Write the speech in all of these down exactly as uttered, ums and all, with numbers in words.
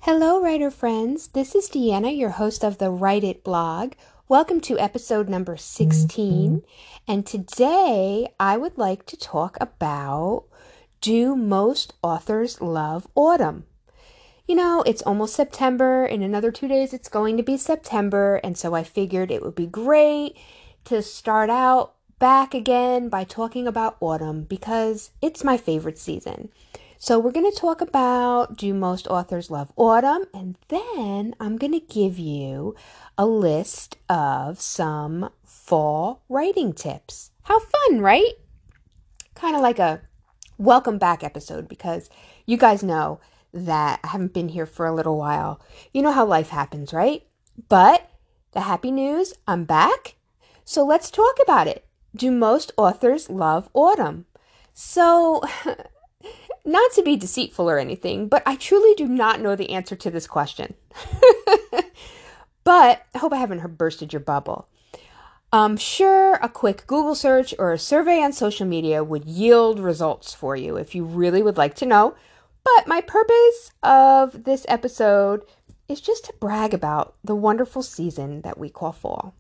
Hello, writer friends. This is Deanna, your host of the Write It blog. Welcome to episode number sixteen. And today I would like to talk about, do most authors love autumn? You know, it's almost September. In another two days, it's going to be September. And so I figured it would be great to start out back again by talking about autumn because it's my favorite season. So we're going to talk about, do most authors love autumn? And then I'm going to give you a list of some fall writing tips. How fun, right? Kind of like a welcome back episode because you guys know that I haven't been here for a little while. You know how life happens, right? But the happy news, I'm back. So let's talk about it. Do most authors love autumn? So... Not to be deceitful or anything, but I truly do not know the answer to this question. But I hope I haven't bursted your bubble. Um, sure, a quick Google search or a survey on social media would yield results for you if you really would like to know. But my purpose of this episode is just to brag about the wonderful season that we call fall.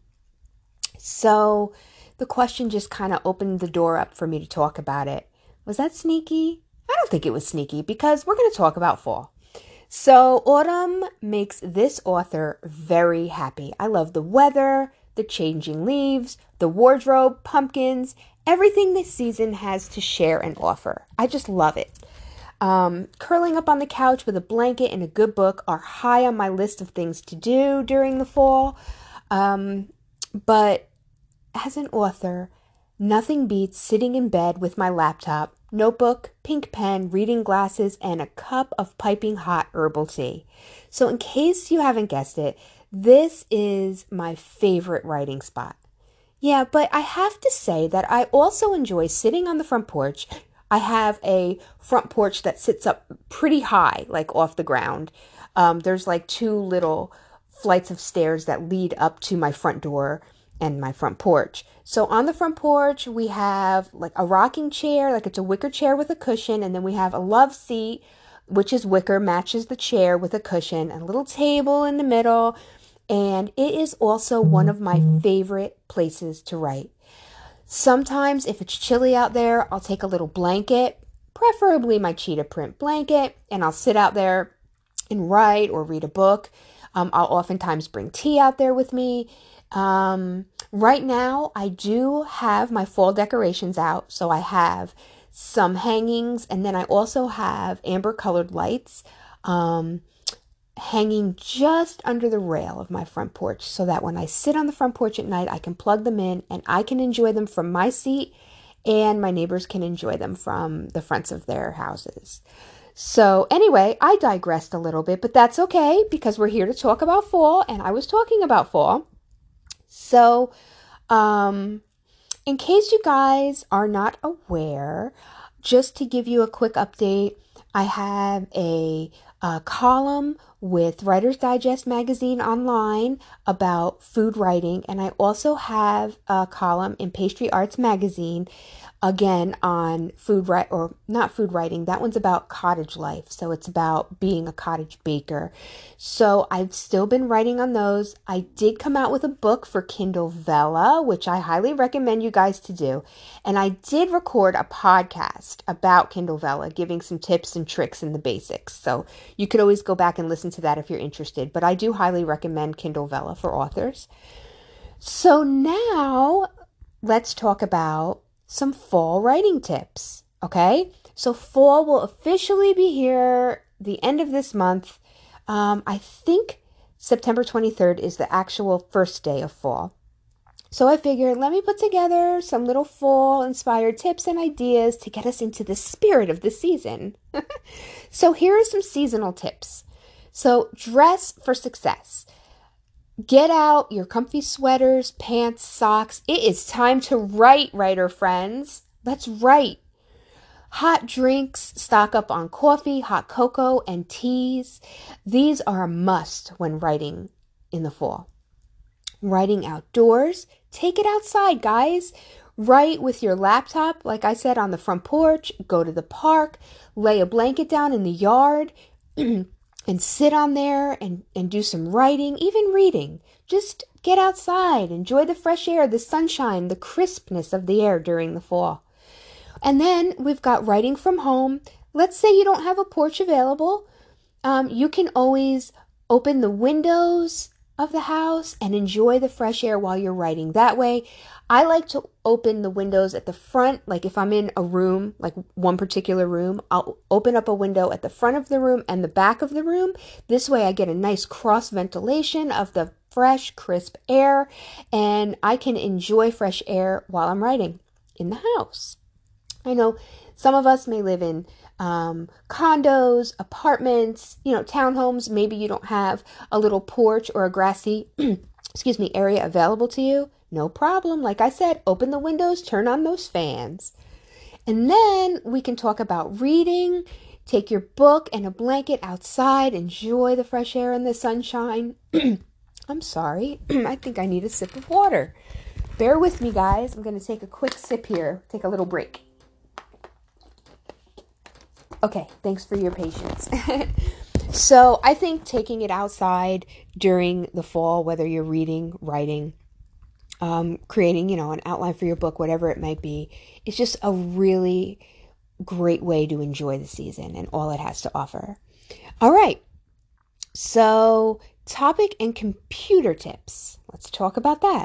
So the question just kind of opened the door up for me to talk about it. Was that sneaky? I don't think it was sneaky because we're going to talk about fall. So autumn makes this author very happy. I love the weather, the changing leaves, the wardrobe, pumpkins, everything this season has to share and offer. I just love it. Um, curling up on the couch with a blanket and a good book are high on my list of things to do during the fall. Um, but as an author, nothing beats sitting in bed with my laptop, notebook, pink pen, reading glasses, and a cup of piping hot herbal tea. So in case you haven't guessed it, this is my favorite writing spot. Yeah, but I have to say that I also enjoy sitting on the front porch. I have a front porch that sits up pretty high, like off the ground. Um, there's like two little flights of stairs that lead up to my front door and my front porch. So on the front porch, we have like a rocking chair, like it's a wicker chair with a cushion. And then we have a love seat, which is wicker, matches the chair with a cushion, a little table in the middle. And it is also one of my favorite places to write. Sometimes if it's chilly out there, I'll take a little blanket, preferably my cheetah print blanket, and I'll sit out there and write or read a book. Um, I'll oftentimes bring tea out there with me. Um, right now, I do have my fall decorations out. So I have some hangings, and then I also have amber colored lights um, hanging just under the rail of my front porch so that when I sit on the front porch at night, I can plug them in and I can enjoy them from my seat and my neighbors can enjoy them from the fronts of their houses. So anyway, I digressed a little bit, but that's okay because we're here to talk about fall, and I was talking about fall. So, um, in case you guys are not aware, just to give you a quick update, I have a, a column with Writer's Digest magazine online about food writing, and I also have a column in Pastry Arts magazine again on food write or not food writing. That one's about cottage life. So it's about being a cottage baker. So I've still been writing on those. I did come out with a book for Kindle Vella, which I highly recommend you guys to do. And I did record a podcast about Kindle Vella, giving some tips and tricks and the basics. So you could always go back and listen to that if you're interested. But I do highly recommend Kindle Vella for authors. So now let's talk about some fall writing tips, okay? So fall will officially be here the end of this month. Um, I think September twenty-third is the actual first day of fall. So I figured, let me put together some little fall-inspired tips and ideas to get us into the spirit of the season. So here are some seasonal tips. So dress for success. Get out your comfy sweaters, pants, socks. It is time to write, writer friends. Let's write. Hot drinks, stock up on coffee, hot cocoa, and teas. These are a must when writing in the fall. Writing outdoors. Take it outside, guys. Write with your laptop, like I said, on the front porch. Go to the park. Lay a blanket down in the yard. and sit on there and, and do some writing, even reading. Just get outside, enjoy the fresh air, the sunshine, the crispness of the air during the fall. And then we've got writing from home. Let's say you don't have a porch available. Um, you can always open the windows of the house and enjoy the fresh air while you're writing. That way, I like to open the windows at the front. Like if I'm in a room, like one particular room, I'll open up a window at the front of the room and the back of the room. This way I get a nice cross ventilation of the fresh, crisp air, and I can enjoy fresh air while I'm writing in the house. I know some of us may live in um, condos, apartments, you know, townhomes. Maybe you don't have a little porch or a grassy, excuse me, area available to you. No problem. Like I said, open the windows, turn on those fans. And then we can talk about reading. Take your book and a blanket outside. Enjoy the fresh air and the sunshine. I'm sorry. I think I need a sip of water. Bear with me, guys. I'm going to take a quick sip here. Take a little break. Okay, thanks for your patience. So I think taking it outside during the fall, whether you're reading, writing, um, creating, you know, an outline for your book, whatever it might be, it's just a really great way to enjoy the season and all it has to offer. All right. So topic and computer tips. Let's talk about that.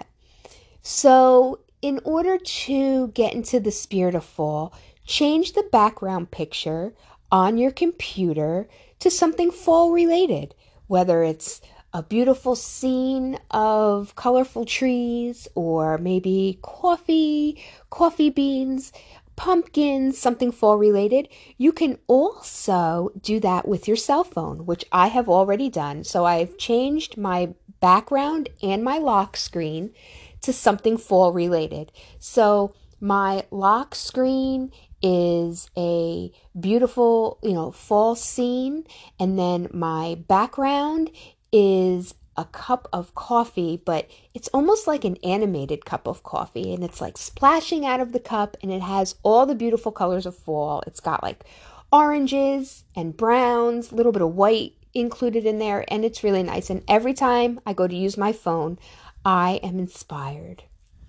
So in order to get into the spirit of fall, change the background picture on your computer to something fall related, whether it's a beautiful scene of colorful trees or maybe coffee, coffee beans, pumpkins, something fall related. You can also do that with your cell phone, which I have already done. So I've changed my background and my lock screen to something fall related. So my lock screen is a beautiful, you know, fall scene, and then my background is a cup of coffee, but it's almost like an animated cup of coffee, and it's like splashing out of the cup, and it has all the beautiful colors of fall. It's got like oranges and browns, a little bit of white included in there, and it's really nice. And every time I go to use my phone, I am inspired.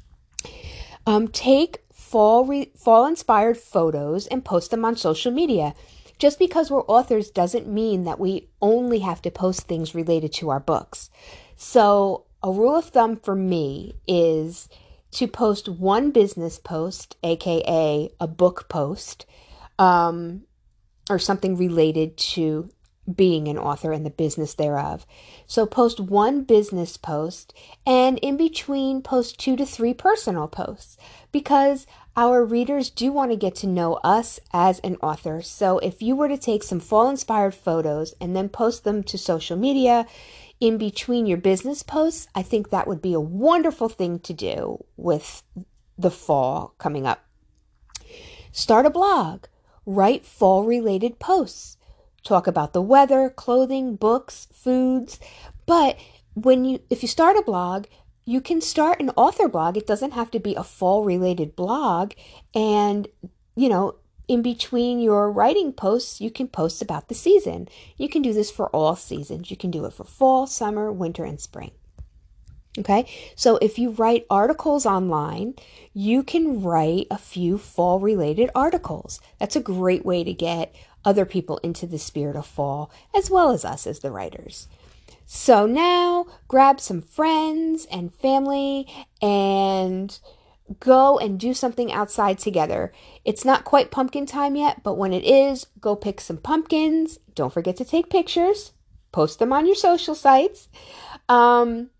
Um, take fall re- fall inspired photos and post them on social media. Just because we're authors doesn't mean that we only have to post things related to our books. So a rule of thumb for me is to post one business post, aka a book post, um, or something related to being an author and the business thereof. So post one business post, and in between post two to three personal posts, because our readers do want to get to know us as an author. So if you were to take some fall inspired photos and then post them to social media in between your business posts, I think that would be a wonderful thing to do with the fall coming up. Start a blog. Write fall related posts. Talk about the weather, clothing, books, foods. But when you, if you start a blog, you can start an author blog. It doesn't have to be a fall related blog. And, you know, in between your writing posts, you can post about the season. You can do this for all seasons. You can do it for fall, summer, winter, and spring. Okay, so if you write articles online, you can write a few fall related articles. That's a great way to get other people into the spirit of fall, as well as us as the writers. So now grab some friends and family and go and do something outside together. It's not quite pumpkin time yet, but when it is, go pick some pumpkins. Don't forget to take pictures. Post them on your social sites. Um,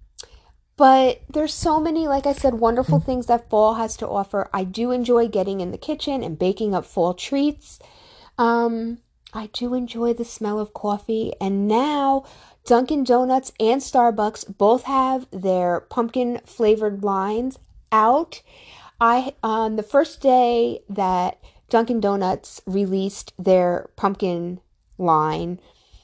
But there's so many, like I said, wonderful things that fall has to offer. I do enjoy getting in the kitchen and baking up fall treats. Um, I do enjoy the smell of coffee. And now Dunkin' Donuts and Starbucks both have their pumpkin flavored lines out. I on the first day that Dunkin' Donuts released their pumpkin line,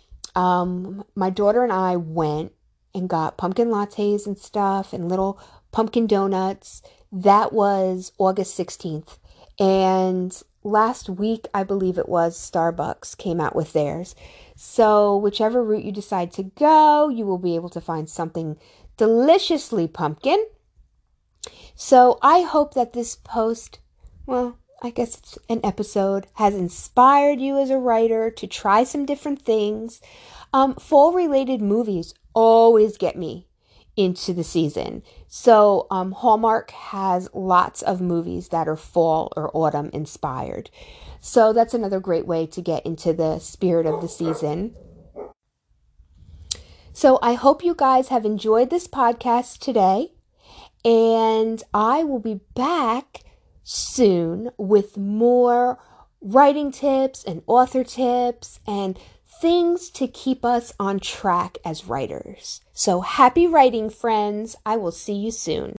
um, my daughter and I went and got pumpkin lattes and stuff and little pumpkin donuts. That was August sixteenth. And last week, I believe it was, Starbucks came out with theirs. So whichever route you decide to go, you will be able to find something deliciously pumpkin. So I hope that this post, well, I guess it's an episode, has inspired you as a writer to try some different things. Um, fall-related movies always get me into the season. So um, Hallmark has lots of movies that are fall or autumn inspired. So that's another great way to get into the spirit of the season. So I hope you guys have enjoyed this podcast today. And I will be back soon with more writing tips and author tips and things to keep us on track as writers. So happy writing, friends. I will see you soon.